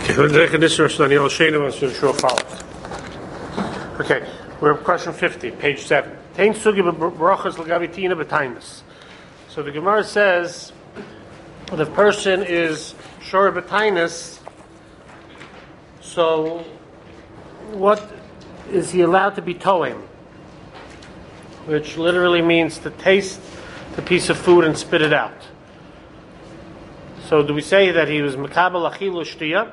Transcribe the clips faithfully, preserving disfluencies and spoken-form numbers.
Okay, we're at question fifty, page seven. So the Gemara says that if a person is shor b'tainus, so what is he allowed to be toim? Which literally means to taste the piece of food and spit it out. So do we say that he was makabel achilu shtiyah?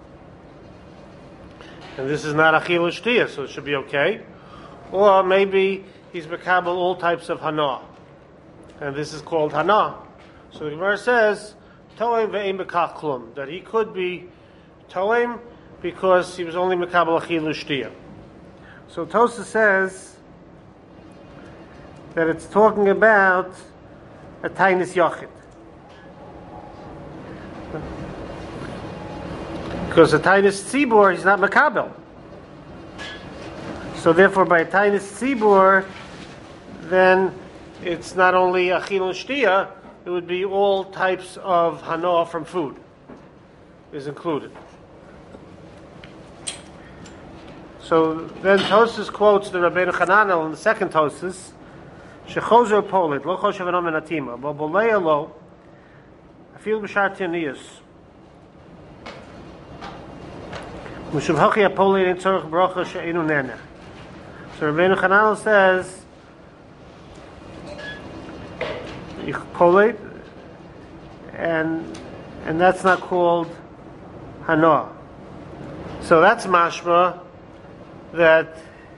And this is not achilu shtiyah, so it should be okay. Or maybe he's makabel all types of hana, and this is called hana. So the Gemara says toim ve'im bekach klum, that he could be toim because he was only makabel achilu shtiyah. So Tosa says that it's talking about a tainus yachid. Because a tainus tzibur, he's not makabel. So therefore, by a tainus tzibur, then it's not only achil shtiyah, it would be all types of hana from food is included. So then Tosas quotes the Rabbeinu Chananel in the second Tosas, Shechozer polit, lo choshev anam enatima, bo bolei lo, afil b'shar tiniyus. Mushum hachi apolit in tzorach bracha she'enu nena. So Rabbeinu Chananel says, ich polit, and and that's not called hana. So that's mashma that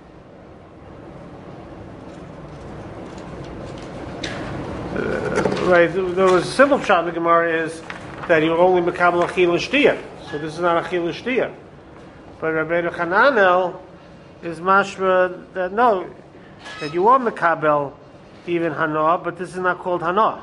uh, right. There was a simple pshat in the Gemara is that you only makabel achil shtiyah. So this is not achil shtiyah. But Rabbeinu Chananel is mashma that no, that you are makabel even hana, but this is not called hana.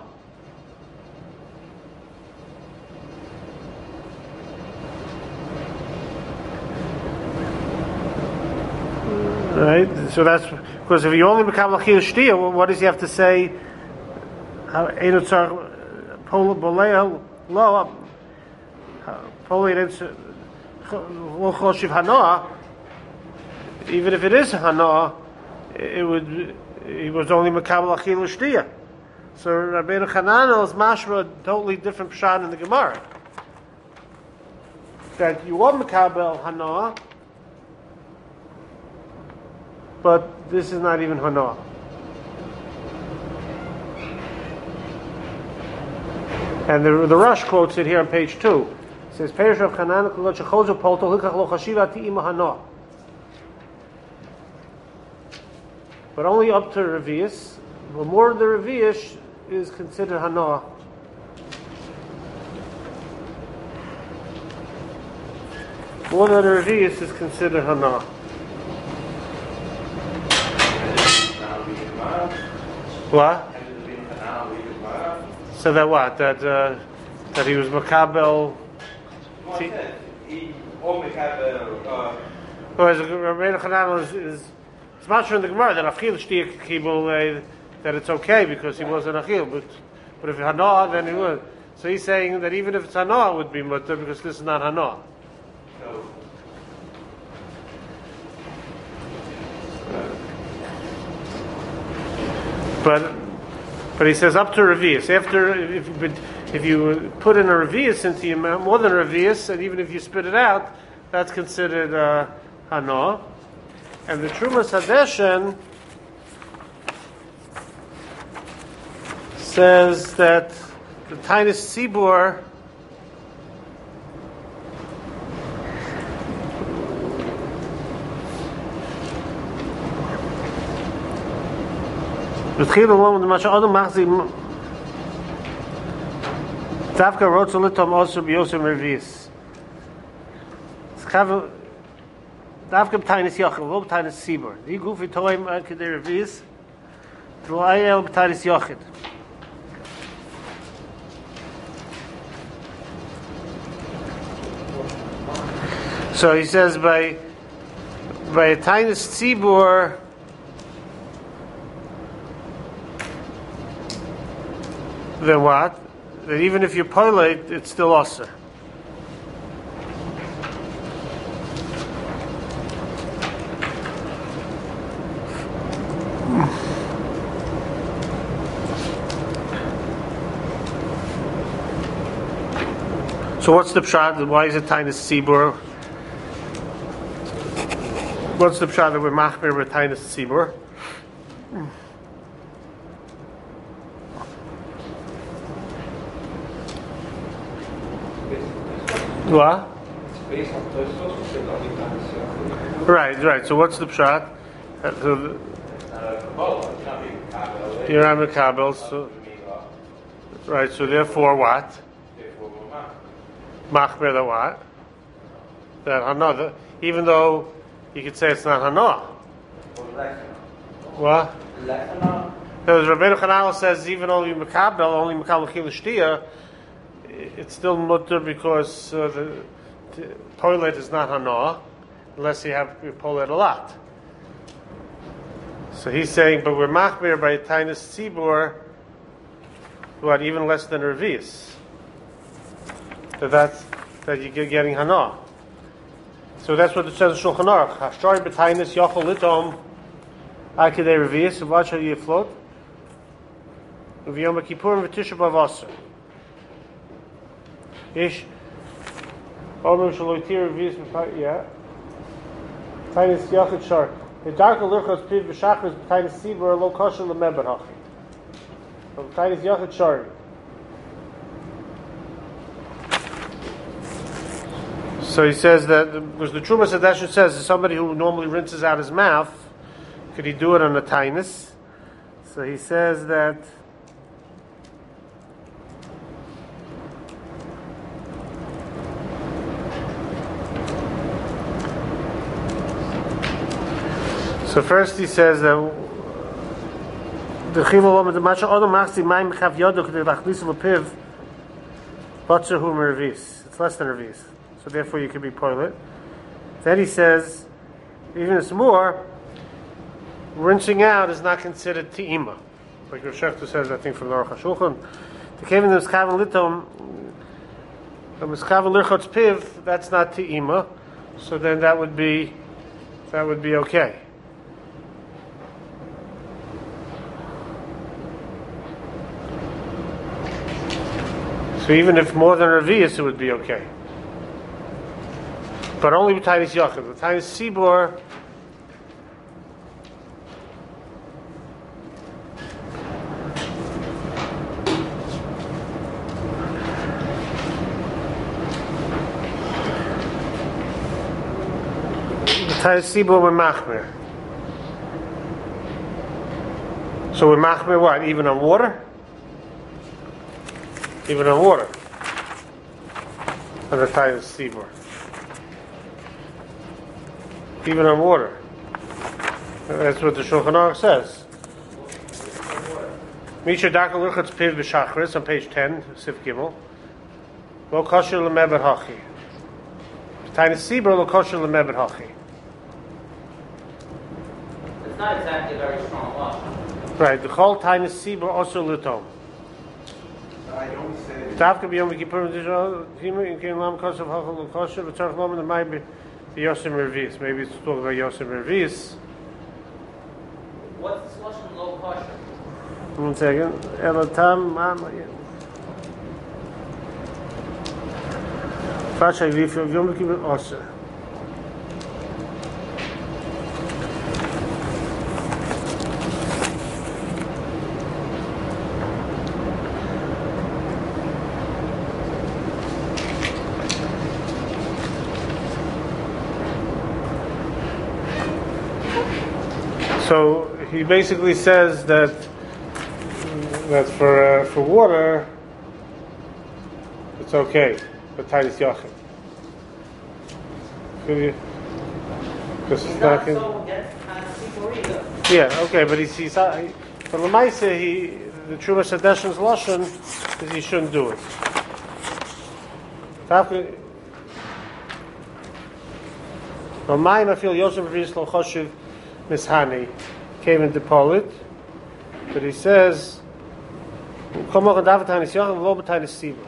Right? So that's because if you only makabel achil shtiyah, what does he have to say? Einu tzarich pol bolei lo polei lo choshev hana. Even if it is hana, it would. He was only makabel achil shtiyah. So Rabbeinu Chananel is mashma a totally different pshat in the Gemara. That you are makabel hana, but this is not even hana. And the the Rush quotes it here on page two. It says, "Perish of Chananel kulot shechozu polto hikach lo chashiva ti'ima hana." But only up to Revius. But more than the Revius is considered hana. More than the Revius is considered hana. What? So that what? That uh, that he was makabel. No, he or makabel. Whereas Rabbeinu Chananel is. is It's much in the Gemara that achil shtiyah kibul that it's okay because he wasn't achil, but but if hana then he would. So he's saying that even if it's hana, it would be mutter because this is not hana. No. But but he says up to revius. After if you if you put in a revius into your mouth, more than a revius, and even if you spit it out, that's considered uh, hana. And the Trumas Hadeshen says that the Tainus Tzibur B'tchil alone the Masha Adam Machzi Davka Rotzel Litom Osir B'Yosem Revis. Davka b'tainus yachid, lo b'tainus tzibur. Di gufi toim kedei revius, lo ayel b'tainus yachid. So he says by by a tainus tzibur, then what? That even if you poilate, it's still osir. So what's the pshat? Why is it Tainis Tzibur? What's the pshat that we're machmir with Tainis Tzibur? What? It's based on Tosfos, which is only Tainis Yachid. Right, right. So what's the pshat? Uh, so the, you're on the Kabel, so right. So therefore, what? Machmir the what? That Hana. Even though you could say it's not Hana. What? Because Rabbeinu Chananel says even though you Mekabel, only Mekabel Chil Shtia, it's still mutter because uh, the, the toilet is not Hana unless you have you pull it a lot. So he's saying, but we're machmir by Tainis Tzibur, what, even less than Revius. So that's, that you get getting Hana. So that's what it says in Shulchan Aruch. Hashtar b'Tainis Yachol Litom Akidei Revius, what shall you float? V'yom HaKippurim v'Tisha B'Av Aser. Ish. Omrim shaloitir Revius b'Tainis, yeah. Tainis Yachid Shar. The dark lurchos piv b'shachris b'tainis tzibur lo kosher lemeber hachi. B'tainis yachid shari. So he says that because the Truma Sadesha says is somebody who normally rinses out his mouth, could he do it on a tainis? So he says that So first he says that the chivul the matcha odom machsi mayim chav yodo k'dei lachnis lepiv batzer hu mervis. It's less than revis, so therefore you can be poilet. Then he says, even it's more, rinsing out is not considered te'ima, like Rav Shechter says, I think from the Aruch HaShulchan. The kevin the miskaven litom, the miskaven lirchotz piv, that's not te'ima, so then that would be that would be okay. So even if more than Revius, it would be okay. But only with Tainis Yachid. With Tainis Tzibur, with Tainis Tzibur, we're machmir. So we're machmir what? Even on water? Even on water, on the Tainis Tzibur. Even on water. That's what the Shulchan Aruch says. Misha Dakal Lurchatz Piv B'Shachris on page ten, Sif Gimel. Lo kosher lemeber hachi. Tainis Tzibur lo kosher lemeber hachi. It's not exactly a very strong wash. Right. The whole Tainis Tzibur also lutom. I don't say. Tafka b'yom v'kippur v'tishah hima in kein lam kosher v'chachal l'kosher v'tzarech lam and the may be the Yosem Revis. Maybe it's talking about Yosem Revis. What's the slush in low kosher? One second. Elotam mam. Fashay v'yom v'yom v'kippur osher. So he basically says that that for uh, for water it's okay, for Tainis Yachid. Because it's not. He's not so against Tainis Tzibur either. Yeah, okay, but he's he's uh, he, for Lamaisa he the Truma Sadeshan's lashon is he shouldn't do it. Ramayim I feel Yosef Revis lo choshev mishani came into Polit, but he says, "Come on, David Tainis Yachid, lo b'Tainis Tzibur."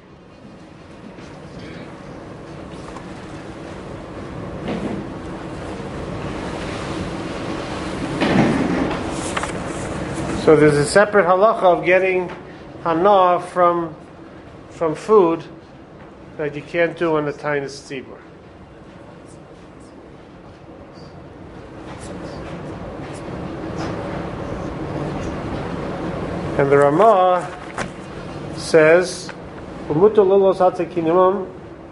So there's a separate halacha of getting hana from from food that you can't do on the Tainus Tzibur. And the Ramah says, "Umutu lilos hatzekinimum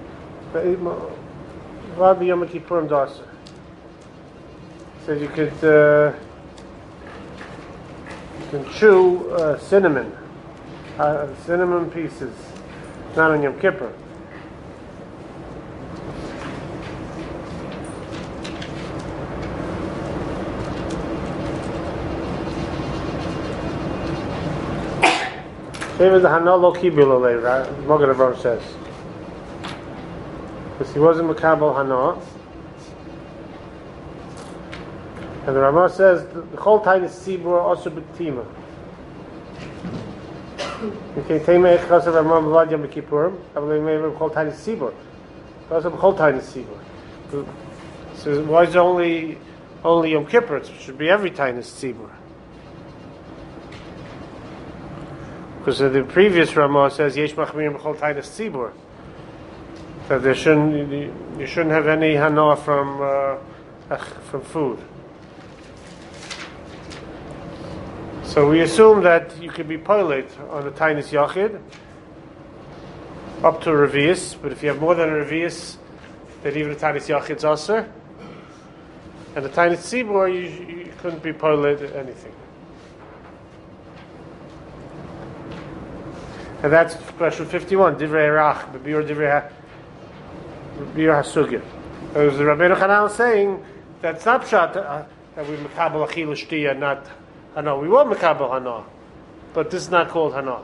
vad b'yom kippurim darser." Says you could uh, you can chew uh, cinnamon, uh, cinnamon pieces, not on Yom Kippur. Even the Hana lo kibul alei, right? Mogen Avraham says, because he wasn't Makabel Hana. And the Ramah says the whole Tainus Tzibur also b'tima. Okay, Teimei Echas of Ramah B'vad Yom Kippurim. I believe maybe the whole Tainus Tzibur. Also the whole Tainus Tzibur. So why is it only only Yom Kippur? It should be every Tainus Tzibur. Because the previous Ramah says Yesh Machmirim B'chol Tainus Tzibur. That there shouldn't you shouldn't have any hana from uh, from food. So we assume that you could be pilot on a Tainus Yachid up to a Revius, but if you have more than a Revius, then even a Tainus Yachid's Aser. And the Tainus Tzibur, you, you couldn't be pilot anything. And that's question fifty-one, Divrei Rach, B'biur Divrei HaSugya. There was the Rabbeinu Chanal saying that's not pshat uh, that we Mekabel Achil Shtiyah, not Hana. We will Mekabel Hana, but this is not called Hana.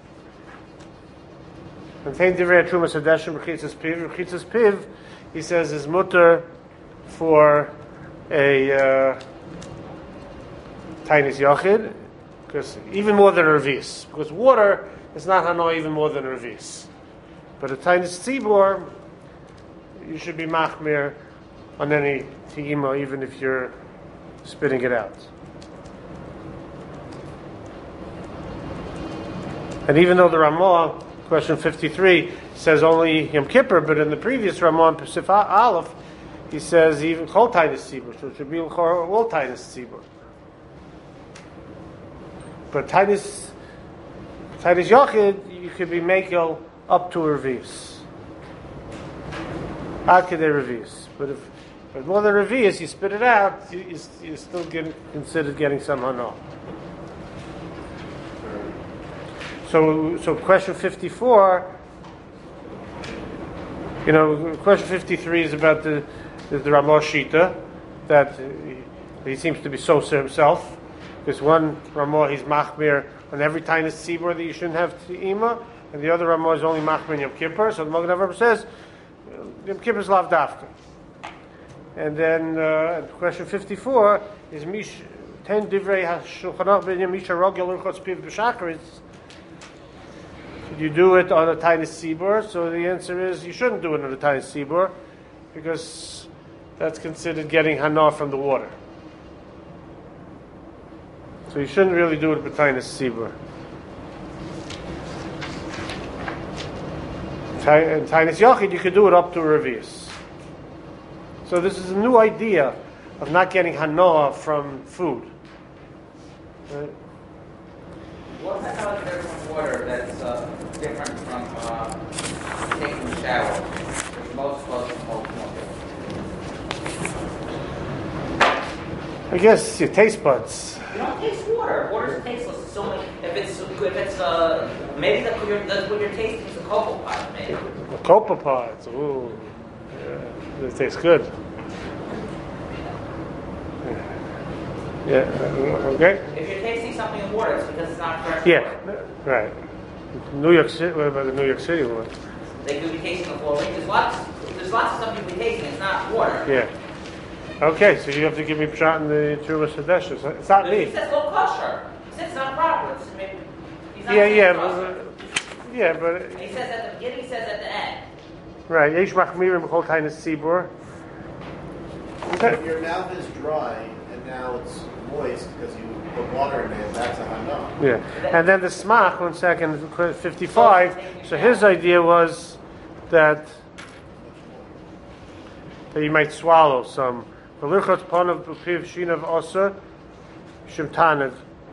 And Tein Divrei Trumas Hadeshim Rechitzas Piv. Rechitzas Piv, he says, is mutter for a uh, Tainus Yachid, because even more than a Revis, because water is not Hana even more than a Revis. But a Tainus Tzibur, you should be machmir on any tiyima, even if you're spitting it out. And even though the Ramah, question fifty-three, says only Yom Kippur, but in the previous Ramah, in Pesif Aleph, he says even Chol Tainus Tzibur, so it should be all Tainus Tzibur. But Tainus Tainus Yachid, you could be makel up to a Revis. Ad kedei Revis. But if But more than Revius, you spit it out, you, you, you're still getting, considered getting some hana. So, so question fifty-four, you know, question fifty-three is about the the, the Ramah Shita, that he, he seems to be so to himself. Because one Ramah, he's machmir on every Tainus Tzibur that you shouldn't have Te'ima, and the other Ramah is only machmir in Yom Kippur. So the Mogen Avraham says, Yom Kippur is lav dafka. And then uh, question fifty-four is Mish ten divrei HaShulchan Aruch ben Misha Rogel Urchos Piv B'Shachris. Should you do it on a Tainus Tzibur? So the answer is you shouldn't do it on a Tainus Tzibur, because that's considered getting hana from the water. So you shouldn't really do it with Tainus Tzibur. In Tainus Yachid, you could do it up to a Revius. So this is a new idea of not getting hana from food. Right? What about different water that's uh, different from uh, taking a shower? Which most close to most I guess your taste buds. You don't taste water. Water's tasteless. It's so much. If it's if it's uh maybe that's what you're, that's what you're tasting is a cocoa pot, maybe. The cocoa pods. Ooh, yeah, it tastes good. Yeah. Okay. If you're tasting something in water, it's because it's not fresh Yeah. water. Right. New York City. What about the New York City one? They could be tasting the chlorine. There's lots. There's lots of stuff you could be tasting. It's not water. Yeah. Okay, so you have to give me pshat in the Trumas Hadesh. It's not But me. he says no kosher. He says it's not proper. It's maybe, he's not Yeah, saying yeah, kosher. but, yeah, but And he says at the beginning. He says at the end. right. Yesh machmirim b'chol Tainus Tzibur. If your mouth is dry and now it's moist because you put water in it, that's a hana. Yeah, and then the smach. One second, fifty-five. So his idea was that that you might swallow some. V'lirchot panav b'piv shinav oser mishum tanev.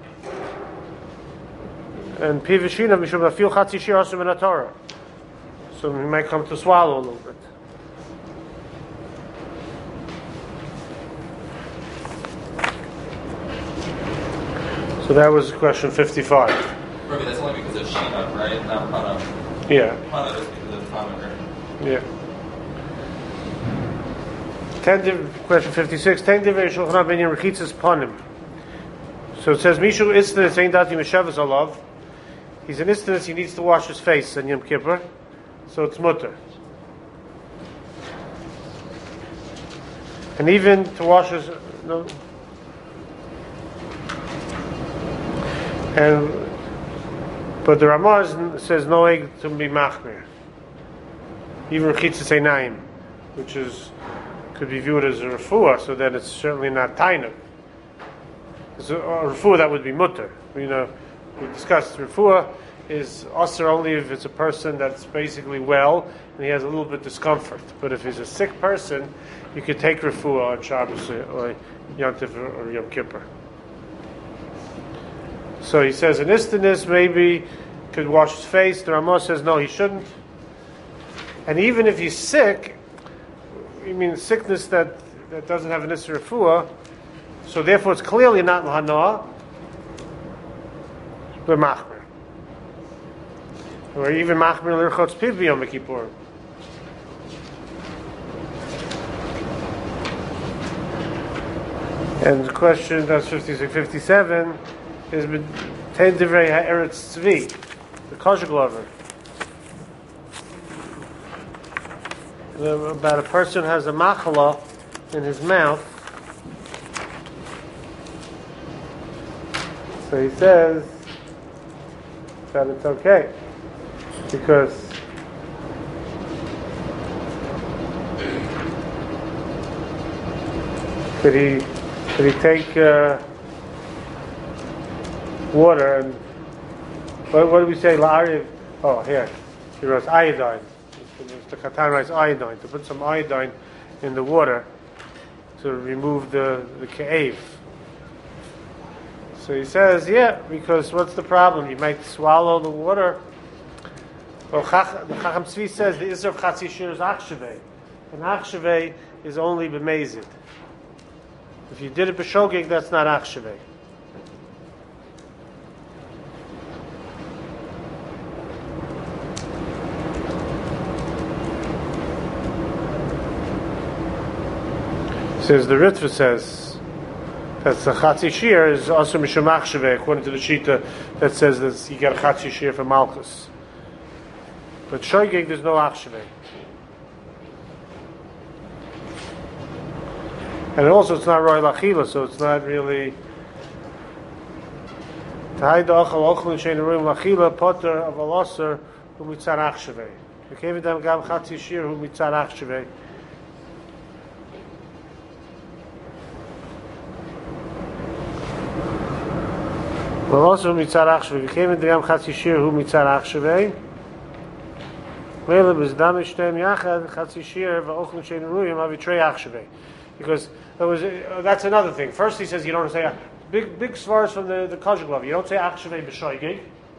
And piv shinav mishum lafil chatzi shir oser min haTorah. So you might come to swallow a little bit. So that was question fifty-five. Ruby, that's only because of Shina, right? Not Pana. Yeah. Pana is because of Pana, right? Yeah. Ten div- question fifty-six. Ten divrei Shulchan Aruch b'inyan rechitzas panim. So it says Mishu istinus ein dati meshavas alav. He's an istinus. He needs to wash his face on Yom Kippur, so it's mutter. And even to wash his no. And but the Ramah says no egg to be machmir. Even rechitzas einayim, which is could be viewed as a refuah, so then it's certainly not tainuk. It's a, a refuah that would be mutter. You know, we discussed refuah is also only if it's a person that's basically well and he has a little bit of discomfort. But if he's a sick person, you could take refuah on Shabbos or Yom Tov or Yom Kippur. So he says an istinus maybe could wash his face. The Ramah says no, he shouldn't. And even if he's sick, you mean sickness that, that doesn't have an isser refuah, so therefore it's clearly not l'hanah, but machmer. Or even machmer l'irchotz piv b'yom kippur. And the question, that's fifty-six, fifty-seven, is ten divrei ha'eretz tzvi, the kosher glover. About a person has a machala in his mouth. So he says that it's okay because could he could he take uh, water and what, what do we say? La'ariv. Oh, here he wrote iodine. The Katan writes iodine, to put some iodine in the water to remove the, the ka'ev. So he says, yeah, because what's the problem? You might swallow the water. Well, Chach, the Chacham Tzvi says the Isser of Chatzi Shir is Achshavei. And Achshavei is only b'mezid. If you did it b'shogeg, that's not Achshavei. Says the Ritva says that the Chatzi Shir is also Mishum Achshavei, according to the Shita that says that you get a Chatzi Shir for Malchus. But Shoigeg there's no Achshavei. And also it's not Royal Achila, so it's not really Tahai Da'achal Ochlin Shein Royal Achila Potter of Alosser Hu Mitzar Achshavei. V'kevidam Gam Chatzi Shir Hu Mitzar Achshavei. Well, also mitzar achshavei. We came in the Gam Chatzi Shir who mitzar achshavei. Leila b'zdam ishtem yachad Chatzi Shir v'ochlin shein ruyim avitrei achshavei. Because that was uh, that's another thing. First he says you don't say uh, big big svars from the the kosher glove. You don't say achshavei b'shoigig.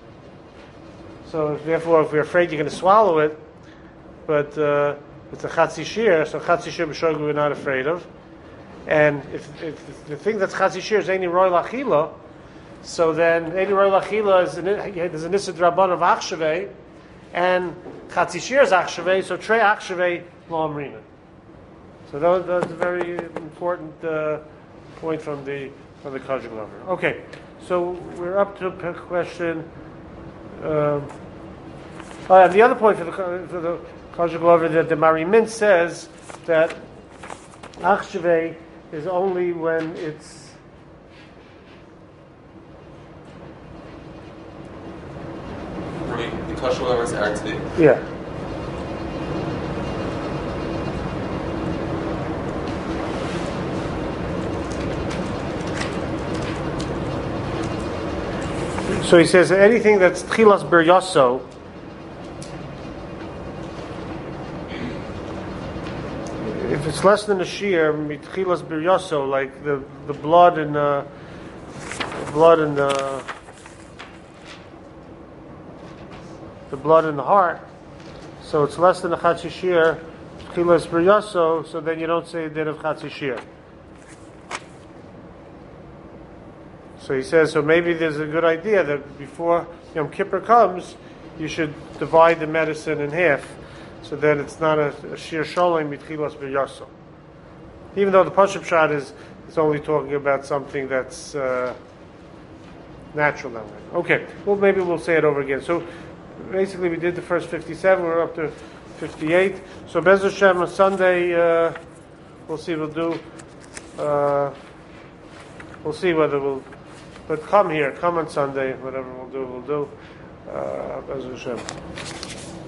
So therefore, if we're afraid you're going to swallow it, but uh, it's a Chatzi Shir, so Chatzi Shir b'shoigig we're not afraid of. And if, if the thing that's Chatzi Shir is any royal achila, so then any royal achila is an, there's an Issa Draban of Achshavei, and Chatzi Shir is Achshavei, so Trei Achshavei Lo Amrina. So that, that's a very important uh, point from the from the kosher glover. Okay, so we're up to a question. Um, oh, and the other point for the for the kosher glover that the Marimin says that Achshavei is only when it's The kosher glover is Eretz Tzvi. yeah. So he says anything that's Tchilas Ber Yosso if it's less than a shear, mitchilas biryaso, like the the blood in the, the blood in the the blood in the heart, so it's less than a chatzi shear, mitchilas biryaso. So then you don't say a din of chatzi shear. So he says, so maybe there's a good idea that before Yom Kippur comes, you should divide the medicine in half, so that it's not a, a sheer sholem mitchilas b'yaso. Even though the Pashup Shad is is only talking about something that's uh, natural that way. Okay, well maybe we'll say it over again. So basically, we did the first fifty-seven. We're up to fifty-eight. So Bez Hashem on Sunday, uh, we'll see. We'll do. Uh, we'll see whether we'll. But come here, come on Sunday, whatever we'll do, we'll do. Uh, Bez Hashem.